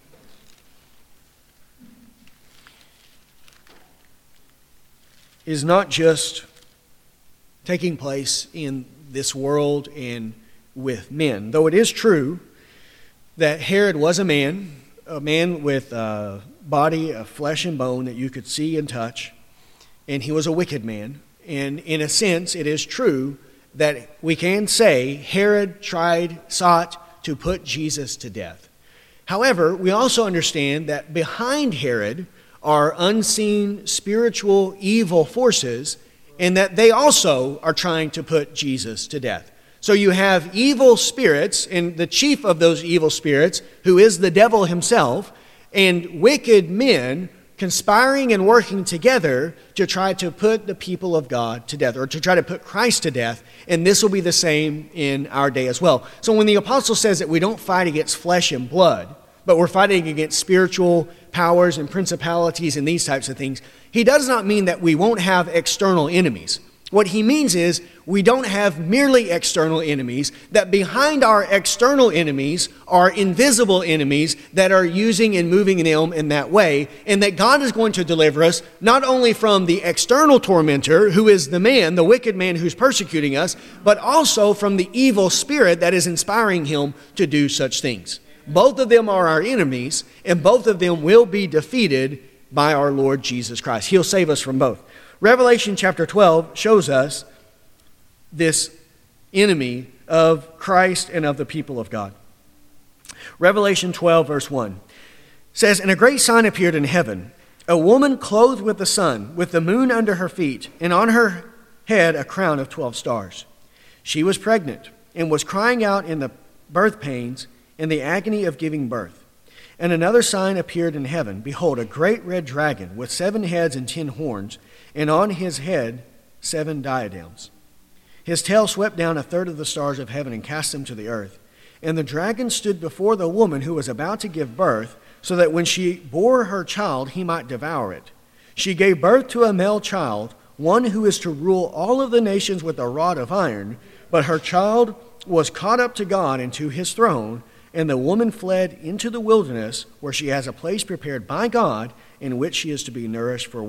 is not just taking place in this world and with men. Though it is true that Herod was a man with a body of flesh and bone that you could see and touch, and he was a wicked man. And in a sense, it is true that we can say Herod sought to put Jesus to death. However, we also understand that behind Herod are unseen spiritual evil forces, and that they also are trying to put Jesus to death. So you have evil spirits, and the chief of those evil spirits, who is the devil himself, and wicked men conspiring and working together to try to put the people of God to death, or to try to put Christ to death. And this will be the same in our day as well. So when the apostle says that we don't fight against flesh and blood, but we're fighting against spiritual powers and principalities and these types of things, he does not mean that we won't have external enemies. What he means is we don't have merely external enemies, that behind our external enemies are invisible enemies that are using and moving them in that way, and that God is going to deliver us not only from the external tormentor, who is the man, the wicked man who's persecuting us, but also from the evil spirit that is inspiring him to do such things. Both of them are our enemies, and both of them will be defeated by our Lord Jesus Christ. He'll save us from both. Revelation chapter 12 shows us this enemy of Christ and of the people of God. Revelation 12 verse 1 says, "And a great sign appeared in heaven, A woman clothed with the sun, with the moon under her feet, and on her head a crown of 12 stars. She was pregnant and was crying out in the birth pains and the agony of giving birth. And another sign appeared in heaven. Behold, a great red dragon with 7 heads and 10 horns, and on his head 7 diadems. His tail swept down a third of the stars of heaven and cast them to the earth. And the dragon stood before the woman who was about to give birth, so that when she bore her child, he might devour it. She gave birth to a male child, one who is to rule all of the nations with a rod of iron. But her child was caught up to God and to his throne, and the woman fled into the wilderness, where she has a place prepared by God, in which she is to be nourished for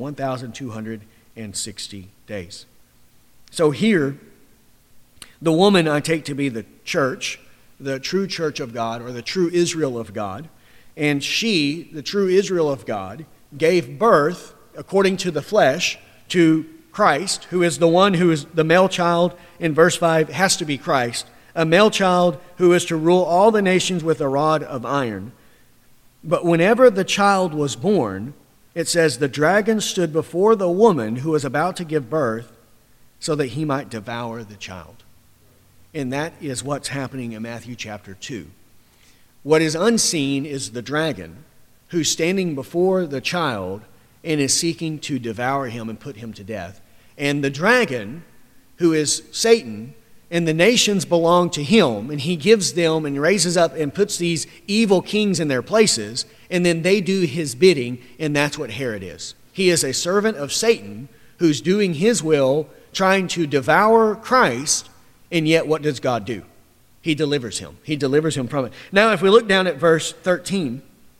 1,260 days. So here, the woman I take to be the church, the true church of God, or the true Israel of God. And she, the true Israel of God, gave birth, according to the flesh, to Christ, who is the one who is the male child in verse 5, has to be Christ, a male child who is to rule all the nations with a rod of iron. But whenever the child was born, it says the dragon stood before the woman who was about to give birth so that he might devour the child. And that is what's happening in Matthew chapter 2. What is unseen is the dragon who's standing before the child and is seeking to devour him and put him to death. And the dragon, who is Satan, and the nations belong to him, and he gives them and raises up and puts these evil kings in their places, and then they do his bidding, and that's what Herod is. He is a servant of Satan who's doing his will, trying to devour Christ. And yet, what does God do? He delivers him. He delivers him from it. Now, if we look down at verse 13.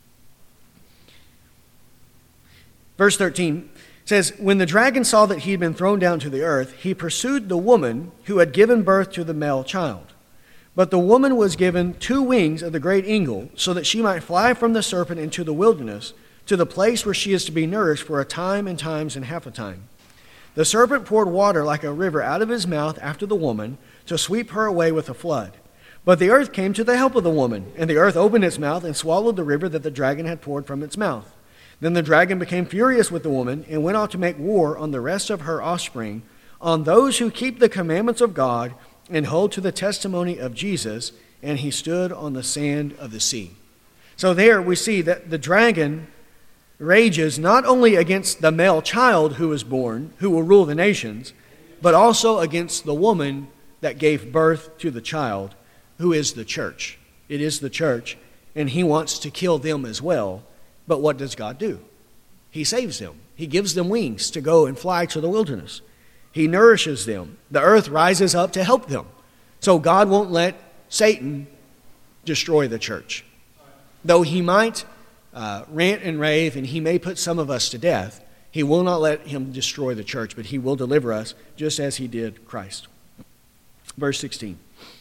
Verse 13 says, when the dragon saw that he had been thrown down to the earth, he pursued the woman who had given birth to the male child. But the woman was given 2 wings of the great eagle, so that she might fly from the serpent into the wilderness, to the place where she is to be nourished for a time and times and half a time. The serpent poured water like a river out of his mouth after the woman, to sweep her away with a flood. But the earth came to the help of the woman, and the earth opened its mouth and swallowed the river that the dragon had poured from its mouth. Then the dragon became furious with the woman and went off to make war on the rest of her offspring, on those who keep the commandments of God and hold to the testimony of Jesus, and he stood on the sand of the sea. So there we see that the dragon rages not only against the male child who is born, who will rule the nations, but also against the woman that gave birth to the child, who is the church. It is the church, and he wants to kill them as well. But what does God do? He saves them. He gives them wings to go and fly to the wilderness. He nourishes them. The earth rises up to help them. So God won't let Satan destroy the church. Though he might rant and rave, and he may put some of us to death, he will not let him destroy the church, but he will deliver us just as he did Christ. Verse 16.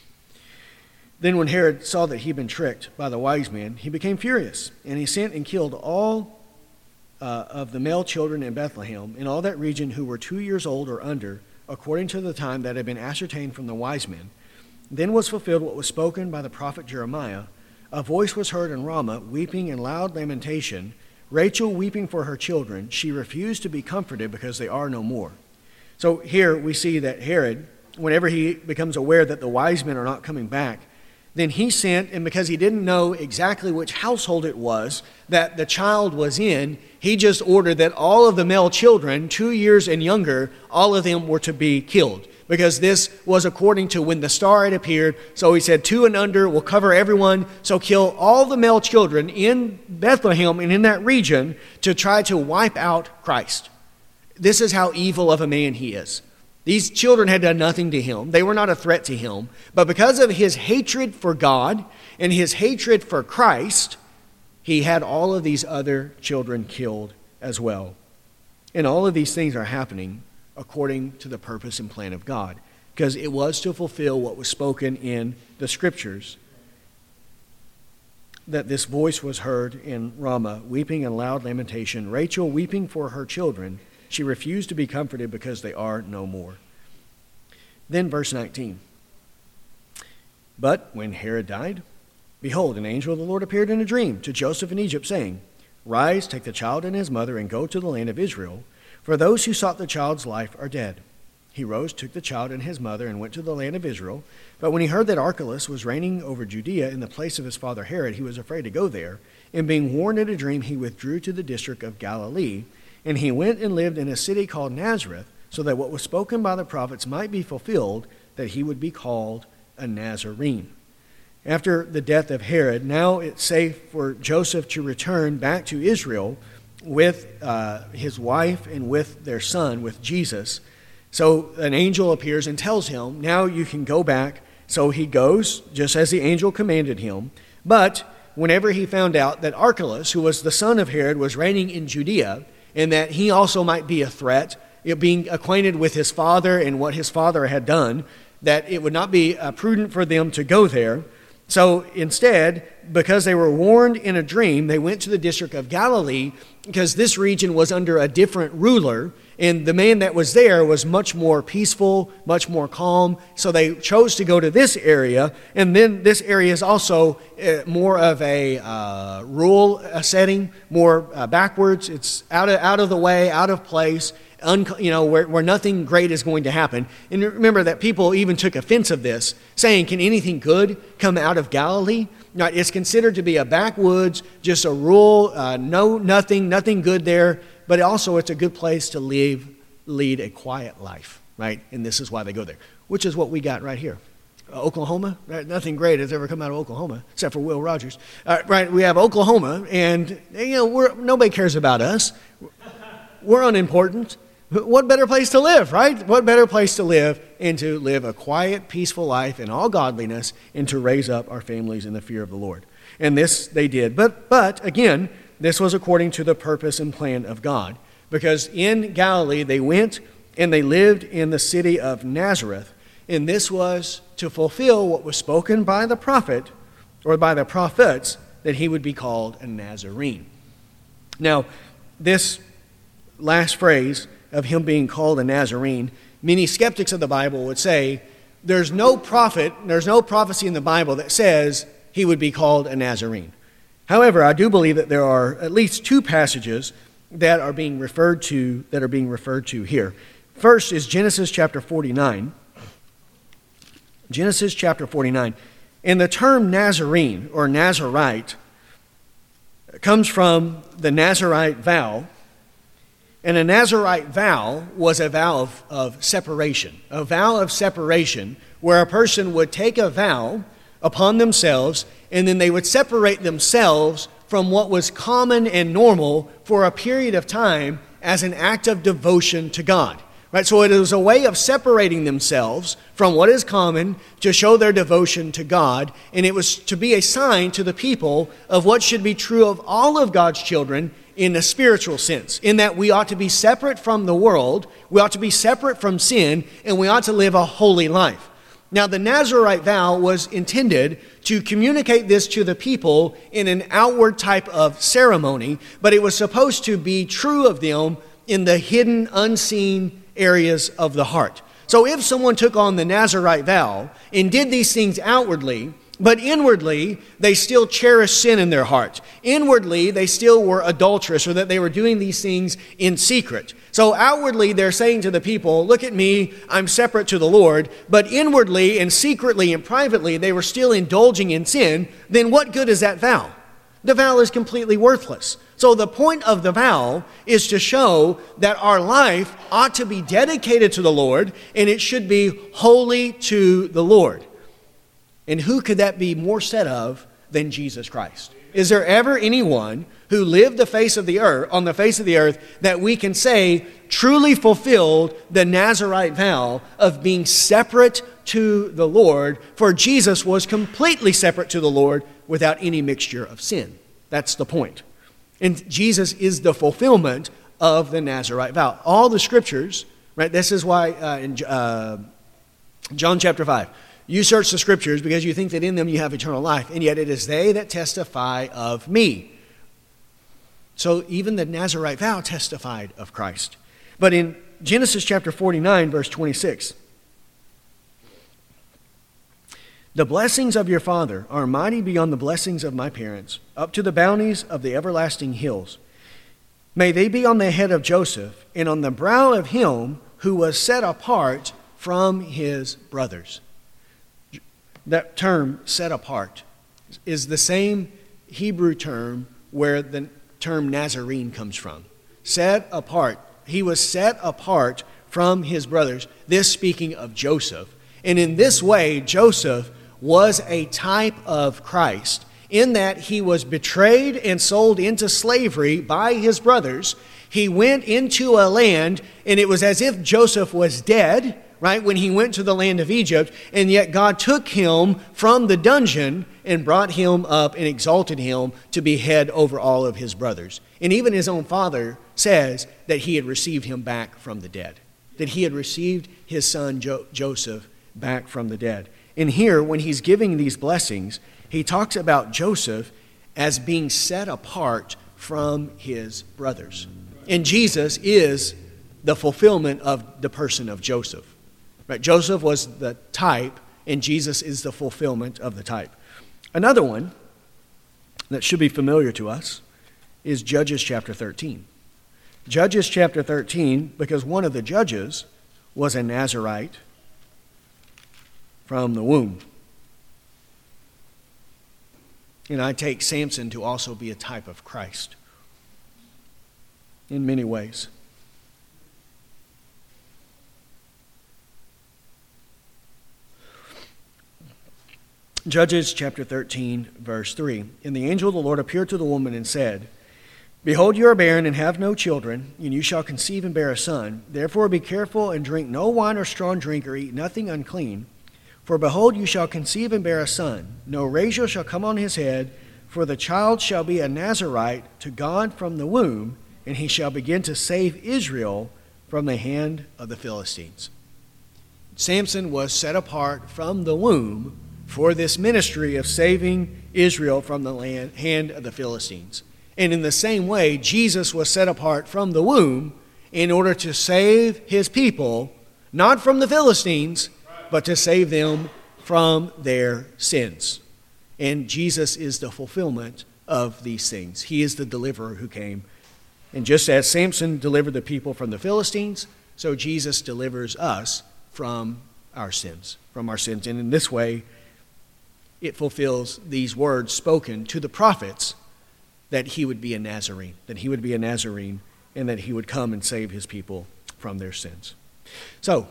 Then when Herod saw that he'd been tricked by the wise men, he became furious, and he sent and killed all of the male children in Bethlehem, in all that region who were 2 years old or under, according to the time that had been ascertained from the wise men. Then was fulfilled what was spoken by the prophet Jeremiah. A voice was heard in Ramah, weeping and loud lamentation, Rachel weeping for her children. She refused to be comforted because they are no more. So here we see that Herod, whenever he becomes aware that the wise men are not coming back, then he sent, and because he didn't know exactly which household it was that the child was in, he just ordered that all of the male children, 2 years and younger, all of them were to be killed. Because this was according to when the star had appeared. So he said 2 and under will cover everyone. So kill all the male children in Bethlehem and in that region to try to wipe out Christ. This is how evil of a man he is. These children had done nothing to him. They were not a threat to him. But because of his hatred for God and his hatred for Christ, he had all of these other children killed as well. And all of these things are happening according to the purpose and plan of God, because it was to fulfill what was spoken in the Scriptures, that this voice was heard in Ramah, weeping and loud lamentation, Rachel weeping for her children. She refused to be comforted because they are no more. Then verse 19. But when Herod died, behold, an angel of the Lord appeared in a dream to Joseph in Egypt, saying, Rise, take the child and his mother, and go to the land of Israel, for those who sought the child's life are dead." He rose, took the child and his mother, and went to the land of Israel. But when he heard that Archelaus was reigning over Judea in the place of his father Herod, he was afraid to go there. And being warned in a dream, he withdrew to the district of Galilee. And he went and lived in a city called Nazareth, so that what was spoken by the prophets might be fulfilled, that he would be called a Nazarene. After the death of Herod, now it's safe for Joseph to return back to Israel with his wife and with their son, with Jesus. So an angel appears and tells him, now you can go back. So he goes, just as the angel commanded him. But whenever he found out that Archelaus, who was the son of Herod, was reigning in Judea, and that he also might be a threat, being acquainted with his father and what his father had done, that it would not be prudent for them to go there. So instead, because they were warned in a dream, they went to the district of Galilee, because this region was under a different ruler, and the man that was there was much more peaceful, much more calm. So they chose to go to this area, and then this area is also more of a rural setting, more backwards. It's out of the way, out of place, where nothing great is going to happen. And remember that people even took offense of this, saying, can anything good come out of Galilee? Now, it's considered to be a backwoods, just a rural, nothing good there. But also it's a good place to lead a quiet life, right? And this is why they go there, which is what we got right here. Oklahoma, right? Nothing great has ever come out of Oklahoma, except for Will Rogers. Right, we have Oklahoma, and nobody cares about us. We're unimportant. What better place to live, right? What better place to live and to live a quiet, peaceful life in all godliness and to raise up our families in the fear of the Lord. And this they did. But again, this was according to the purpose and plan of God. Because in Galilee they went and they lived in the city of Nazareth. And this was to fulfill what was spoken by the prophet, or by the prophets, that he would be called a Nazarene. Now, this last phrase of him being called a Nazarene, many skeptics of the Bible would say, there's no prophecy in the Bible that says he would be called a Nazarene. However, I do believe that there are at least two passages that are being referred to here. First is Genesis chapter 49. Genesis chapter 49. And the term Nazarene or Nazarite comes from the Nazarite vow. And a Nazarite vow was a vow of separation. A vow of separation where a person would take a vow upon themselves, and then they would separate themselves from what was common and normal for a period of time as an act of devotion to God. Right? So it was a way of separating themselves from what is common to show their devotion to God, and it was to be a sign to the people of what should be true of all of God's children in a spiritual sense, in that we ought to be separate from the world, we ought to be separate from sin, and we ought to live a holy life. Now, the Nazarite vow was intended to communicate this to the people in an outward type of ceremony, but it was supposed to be true of them in the hidden, unseen areas of the heart. So if someone took on the Nazarite vow and did these things outwardly, but inwardly, they still cherished sin in their heart. Inwardly, they still were adulterous, or that they were doing these things in secret. So outwardly, they're saying to the people, look at me, I'm separate to the Lord. But inwardly and secretly and privately, they were still indulging in sin. Then what good is that vow? The vow is completely worthless. So the point of the vow is to show that our life ought to be dedicated to the Lord, and it should be holy to the Lord. And who could that be more said of than Jesus Christ? Is there ever anyone who lived on the face of the earth that we can say truly fulfilled the Nazarite vow of being separate to the Lord? For Jesus was completely separate to the Lord without any mixture of sin. That's the point. And Jesus is the fulfillment of the Nazarite vow. All the scriptures, right? This is why in John chapter 5, you search the scriptures because you think that in them you have eternal life, and yet it is they that testify of me. So even the Nazarite vow testified of Christ. But in Genesis chapter 49, verse 26, The blessings of your father are mighty beyond the blessings of my parents, up to the bounties of the everlasting hills. May they be on the head of Joseph and on the brow of him who was set apart from his brothers. That term, set apart, is the same Hebrew term where the term Nazarene comes from. Set apart. He was set apart from his brothers. This speaking of Joseph. And in this way, Joseph was a type of Christ, in that he was betrayed and sold into slavery by his brothers. He went into a land, and it was as if Joseph was dead, right, when he went to the land of Egypt, and yet God took him from the dungeon and brought him up and exalted him to be head over all of his brothers. And even his own father says that he had received him back from the dead, that he had received his son Joseph back from the dead. And here, when he's giving these blessings, he talks about Joseph as being set apart from his brothers. And Jesus is the fulfillment of the person of Joseph. Right? Joseph was the type, and Jesus is the fulfillment of the type. Another one that should be familiar to us is Judges chapter 13. Judges chapter 13, because one of the judges was a Nazirite from the womb. And I take Samson to also be a type of Christ in many ways. Judges chapter 13, verse 3. And the angel of the Lord appeared to the woman and said, Behold, you are barren and have no children, and you shall conceive and bear a son. Therefore be careful and drink no wine or strong drink or eat nothing unclean. For behold, you shall conceive and bear a son. No razor shall come on his head, for the child shall be a Nazirite to God from the womb, and he shall begin to save Israel from the hand of the Philistines. Samson was set apart from the womb for this ministry of saving Israel from the hand of the Philistines. And in the same way, Jesus was set apart from the womb in order to save his people, not from the Philistines, but to save them from their sins. And Jesus is the fulfillment of these things. He is the deliverer who came. And just as Samson delivered the people from the Philistines, so Jesus delivers us from our sins. And in this way, it fulfills these words spoken to the prophets that he would be a Nazarene, and that he would come and save his people from their sins. So,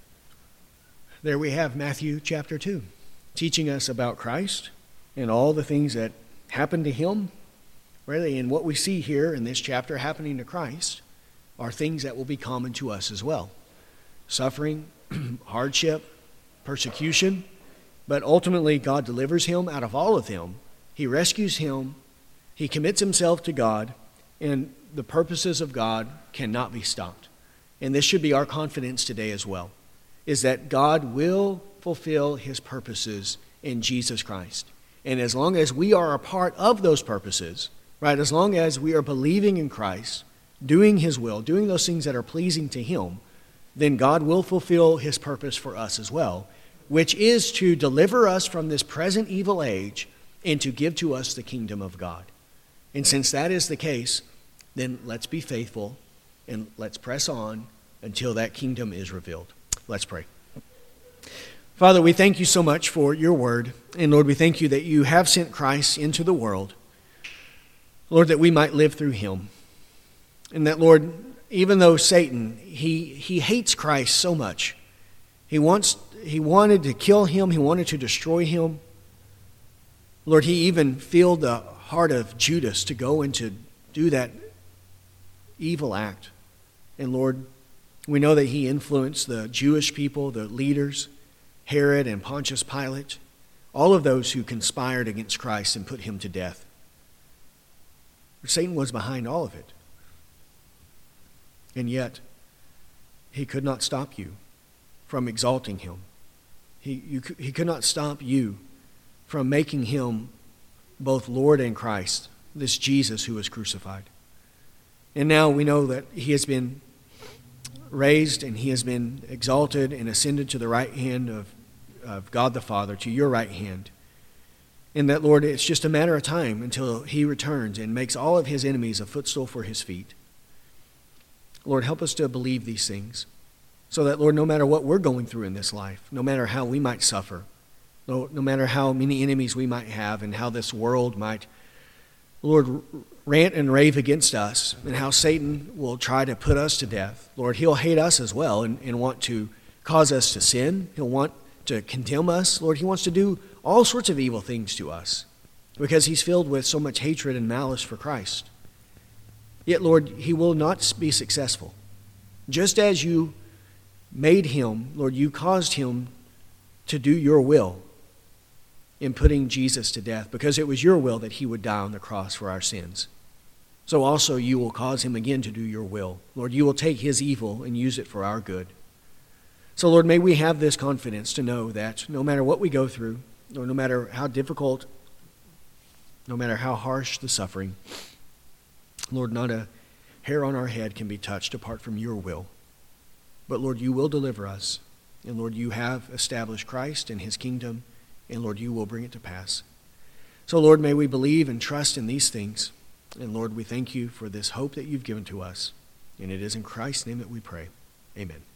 there we have Matthew chapter 2, teaching us about Christ and all the things that happened to him. Really, and what we see here in this chapter happening to Christ are things that will be common to us as well. Suffering, hardship, persecution, but ultimately God delivers him out of all of them. He rescues him, he commits himself to God, and the purposes of God cannot be stopped. And this should be our confidence today as well, is that God will fulfill his purposes in Jesus Christ. And as long as we are a part of those purposes, right, as long as we are believing in Christ, doing his will, doing those things that are pleasing to him, then God will fulfill his purpose for us as well, which is to deliver us from this present evil age and to give to us the kingdom of God. And since that is the case, then let's be faithful and let's press on until that kingdom is revealed. Let's pray. Father, we thank you so much for your word. And Lord, we thank you that you have sent Christ into the world. Lord, that we might live through him. And that, Lord, even though Satan, he hates Christ so much, he wanted to kill him, he wanted to destroy him. Lord, he even filled the heart of Judas to go and to do that evil act. And Lord, we know that he influenced the Jewish people, the leaders, Herod and Pontius Pilate, all of those who conspired against Christ and put him to death. Satan was behind all of it. And yet, he could not stop you from exalting him. He could not stop you from making him both Lord and Christ, this Jesus who was crucified. And now we know that he has been raised and he has been exalted and ascended to the right hand of of God the Father to your right hand. And that, Lord, it's just a matter of time until he returns and makes all of his enemies a footstool for his feet. Lord, help us to believe these things so that, Lord, no matter what we're going through in this life, no matter how we might suffer, no matter how many enemies we might have and how this world might, Lord, rant and rave against us and how Satan will try to put us to death, Lord, he'll hate us as well and want to cause us to sin. He'll want to condemn us. Lord, he wants to do all sorts of evil things to us because he's filled with so much hatred and malice for Christ. Yet, Lord, he will not be successful. Just as you made him, Lord, you caused him to do your will in putting Jesus to death because it was your will that he would die on the cross for our sins. So also you will cause him again to do your will. Lord, you will take his evil and use it for our good. So, Lord, may we have this confidence to know that no matter what we go through, or no matter how difficult, no matter how harsh the suffering, Lord, not a hair on our head can be touched apart from your will. But, Lord, you will deliver us. And, Lord, you have established Christ and his kingdom. And, Lord, you will bring it to pass. So, Lord, may we believe and trust in these things. And, Lord, we thank you for this hope that you've given to us. And it is in Christ's name that we pray. Amen.